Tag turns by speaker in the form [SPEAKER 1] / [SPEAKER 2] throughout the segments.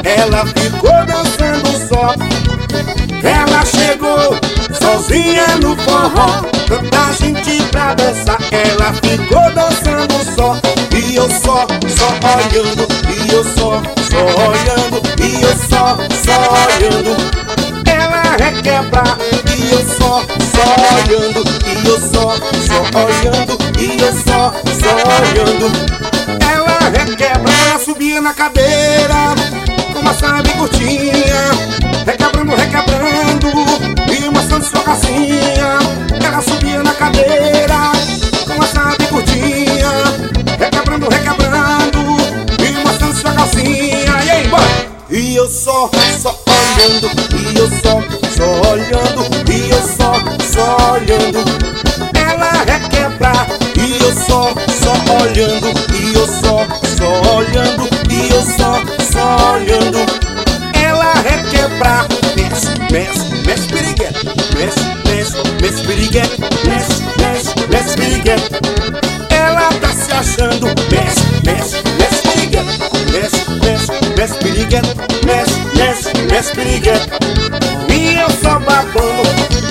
[SPEAKER 1] ela ficou dançando só. Ela chegou sozinha no forró, tanta gente pra dançar, ela ficou dançando só. E eu só olhando, e eu só olhando, e eu só olhando. Ela requebra, e eu só olhando, e eu só olhando, e eu só olhando. Ela requebra, ela subia na cadeira com uma samba curtinha, requebrando, e mostrando sua calcinha. Ela subia na cadeira com uma samba curtinha, requebrando, e mostrando sua calcinha. E aí, bora! E eu só olhando, e eu só olhando, e eu só olhando. Ela requebra, e eu só olhando, e eu só olhando, e eu só olhando. Ela requebra, mexe piriguete, mexe piriguete, mexe piriguete. Ela tá se achando, mexe piriguete, mexe piriguete, mexe piriguete. E eu só babando.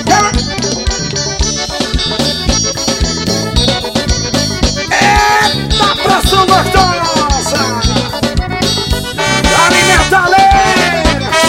[SPEAKER 1] Eita, pressão gostosa! Alimenta a lei!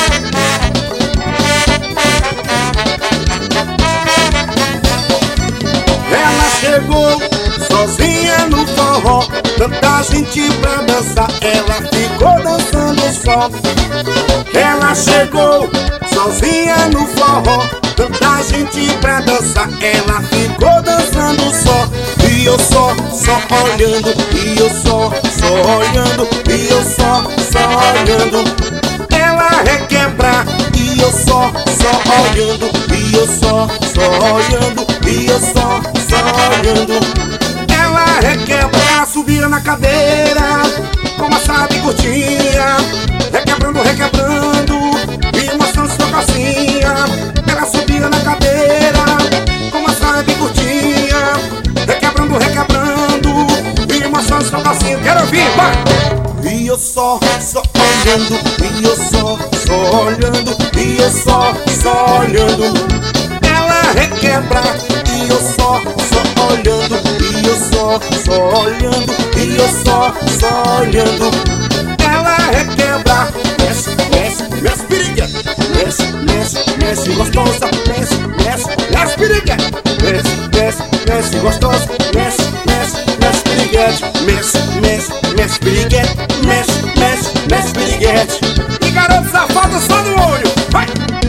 [SPEAKER 1] Ela chegou sozinha no forró, tanta gente pra dançar, ela ficou dançando só. Ela chegou sozinha no forró, tanta gente pra dançar, ela ficou dançando só. E eu só olhando, e eu só olhando, e eu só olhando. Ela requebra, e eu só olhando, e eu só olhando, e eu só olhando. Ela requebra, ela subia na cadeira com uma sabe curtinha, requebrando, e mostrando sua calcinha. Ela subia na cadeira com uma sabe curtinha, requebrando, e mostrando sua calcinha. Quero ouvir, vai! E eu só olhando, e eu só olhando, e eu só olhando. Ela requebra, e eu só olhando, e eu só olhando, e eu só olhando. Ela requebra, mexe piriguete, mexe gostosa, mexe piriguete, mexe gostosa, mexe piriguete, mexe piriguete, mexe piriguete. E garoto safado só no olho, vai!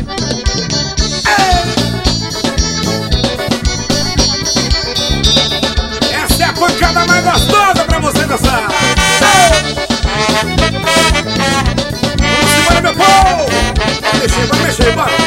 [SPEAKER 1] Essa é a pancada mais gostosa pra você dançar. Vamos embora, meu povo! Vai mexer, bora!